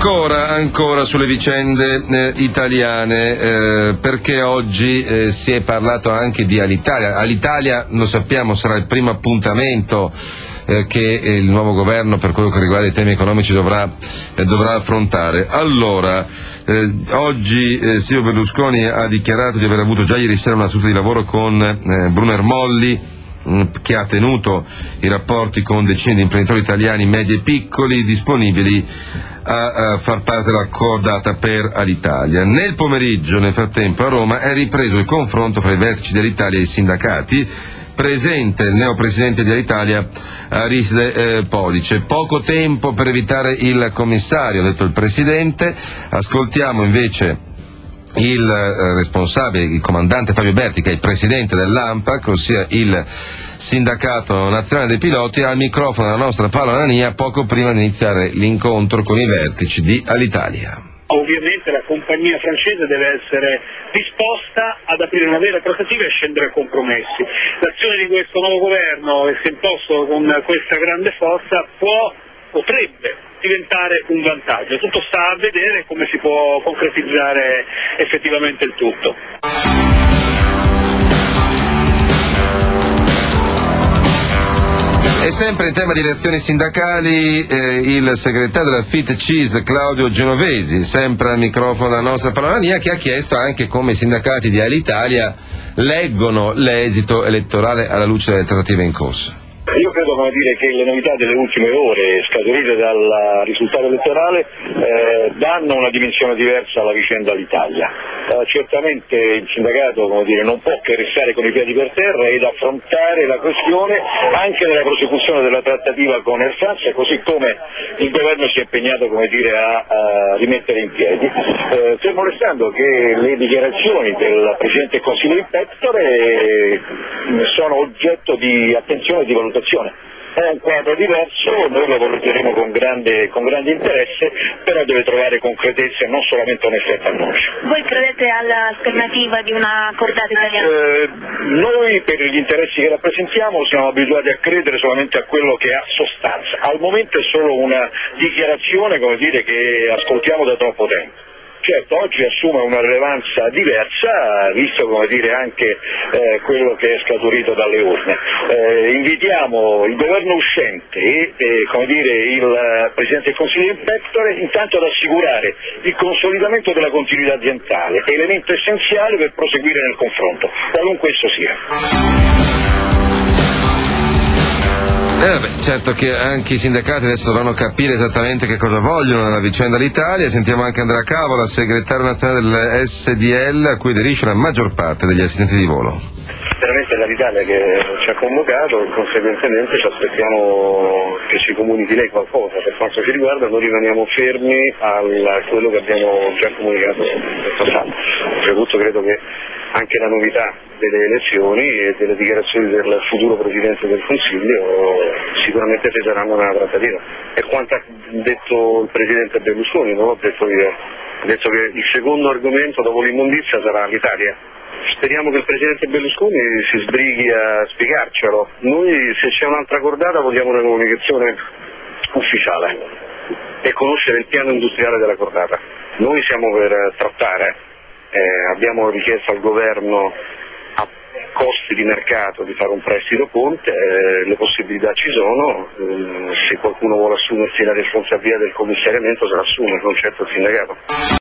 Ancora sulle vicende italiane, perché oggi si è parlato anche di Alitalia. Alitalia, lo sappiamo, sarà il primo appuntamento che il nuovo governo, per quello che riguarda i temi economici, dovrà affrontare. Allora, oggi Silvio Berlusconi ha dichiarato di aver avuto già ieri sera una seduta di lavoro con Bruno Ermolli, che ha tenuto i rapporti con decine di imprenditori italiani medi e piccoli disponibili a far parte della cordata per Alitalia. Nel pomeriggio, nel frattempo, a Roma è ripreso il confronto fra i vertici dell'Italia e i sindacati. Presente il neopresidente di Alitalia, Aristide Podice. Poco tempo per evitare il commissario, ha detto il presidente. Ascoltiamo invece il responsabile, il comandante Fabio Berti, che è il presidente dell'ANPAC, ossia il sindacato nazionale dei piloti, al microfono della nostra Paola Nania poco prima di iniziare l'incontro con i vertici di Alitalia. Ovviamente la compagnia francese deve essere disposta ad aprire una vera trattativa e scendere a compromessi. L'azione di questo nuovo governo, che si è imposto con questa grande forza, potrebbe diventare un vantaggio. Tutto sta a vedere come si può concretizzare effettivamente il tutto. E sempre in tema di reazioni sindacali, il segretario della FIT-CISL, Claudio Genovesi, sempre al microfono della nostra Paola Nania, che ha chiesto anche come i sindacati di Alitalia leggono l'esito elettorale alla luce delle trattative in corso. Io credo che le novità delle ultime ore scaturite dal risultato elettorale danno una dimensione diversa alla vicenda Alitalia. Certamente il sindacato non può che restare con i piedi per terra ed affrontare la questione anche nella prosecuzione della trattativa con Air France, così come il governo si è impegnato a rimettere in piedi, fermo restando che le dichiarazioni del Presidente del Consiglio in Pettore sono oggetto di attenzione e di valutazione. È un quadro diverso, noi lo valuteremo con grande interesse, però deve trovare concretezza e non solamente un effetto annuncio. Voi credete all'alternativa di una cordata italiana? Noi, per gli interessi che rappresentiamo, siamo abituati a credere solamente a quello che ha sostanza. Al momento è solo una dichiarazione che ascoltiamo da troppo tempo. Certo, oggi assume una rilevanza diversa, visto anche quello che è scaturito dalle urne. Invitiamo il governo uscente e il Presidente del Consiglio in Pettore intanto ad assicurare il consolidamento della continuità aziendale, elemento essenziale per proseguire nel confronto, qualunque esso sia. Certo che anche i sindacati adesso dovranno capire esattamente che cosa vogliono nella vicenda all'Italia. Sentiamo anche Andrea Cavola, segretario nazionale del SDL, a cui aderisce la maggior parte degli assistenti di volo. Veramente è l'Italia che ci ha convocato e conseguentemente ci aspettiamo che ci comunichi lei qualcosa. Per quanto ci riguarda noi rimaniamo fermi a quello che abbiamo già comunicato nel passato. Soprattutto credo che anche la novità delle elezioni e delle dichiarazioni del futuro Presidente del Consiglio sicuramente ci saranno una trattativa. E quanto ha detto il Presidente Berlusconi, non l'ho detto io, ha detto che il secondo argomento dopo l'immondizia sarà l'Italia. Speriamo che il Presidente Berlusconi si sbrighi a spiegarcelo. Noi, se c'è un'altra cordata, vogliamo una comunicazione ufficiale e conoscere il piano industriale della cordata. Noi siamo per trattare, abbiamo richiesto al governo a costi di mercato di fare un prestito ponte, le possibilità ci sono, se qualcuno vuole assumersi la responsabilità del commissariamento se l'assume, non certo il sindacato.